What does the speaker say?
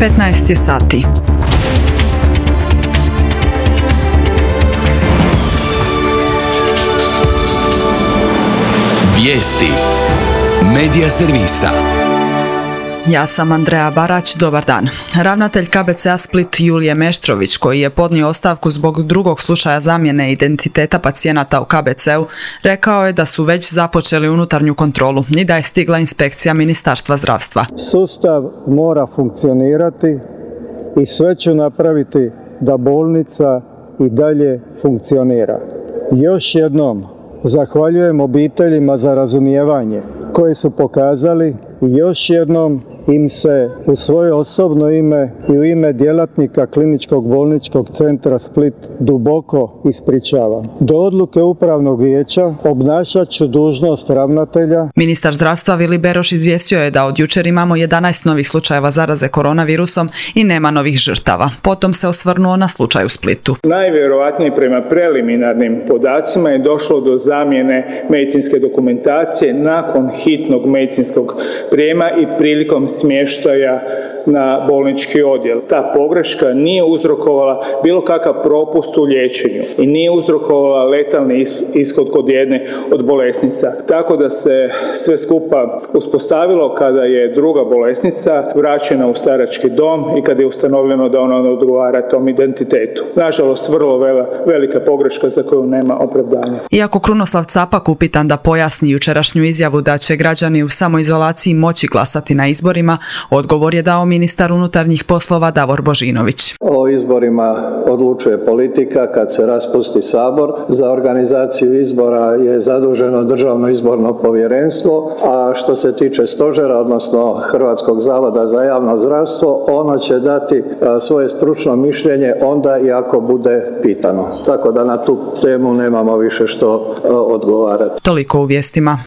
15 je sati. Vijesti Medija servisa. Ja sam Andreja Barać, dobar dan. Ravnatelj KBC-a Split Julije Meštrović, koji je podnio ostavku zbog drugog slučaja zamjene identiteta pacijenata u KBC-u, rekao je da su već započeli unutarnju kontrolu i da je stigla inspekcija Ministarstva zdravstva. Sustav mora funkcionirati i sve ću napraviti da bolnica i dalje funkcionira. Još jednom zahvaljujem obiteljima za razumijevanje koje su pokazali i još jednom im se u svoje osobno ime i u ime djelatnika Kliničkog bolničkog centra Split duboko ispričavam. Do odluke upravnog vijeća obnašat ću dužnost ravnatelja. Ministar zdravstva Vili Beroš izvijestio je da od jučer imamo 11 novih slučajeva zaraze koronavirusom i nema novih žrtava. Potom se osvrnuo na slučaj u Splitu. Najvjerojatnije prema preliminarnim podacima je došlo do zamjene medicinske dokumentacije nakon hitnog medicinskog prijema i prilikom smještaja na bolnički odjel. Ta pogreška nije uzrokovala bilo kakav propust u liječenju i nije uzrokovala letalni ishod kod jedne od bolesnica. Tako da se sve skupa uspostavilo kada je druga bolesnica vraćena u starački dom i kada je ustanovljeno da ona ne odgovara tom identitetu. Nažalost, vrlo velika pogreška za koju nema opravdanja. Iako Krunoslav Capak upitan da pojasni jučerašnju izjavu da će građani u samoizolaciji moći glasati na izborima, odgovor je dao ministar unutarnjih poslova Davor Božinović. O izborima odlučuje politika kad se raspusti Sabor. Za organizaciju izbora je zaduženo Državno izborno povjerenstvo, a što se tiče stožera, odnosno Hrvatskog zavoda za javno zdravstvo, ono će dati svoje stručno mišljenje onda i ako bude pitano. Tako da na tu temu nemamo više što odgovarati. Toliko u vijestima.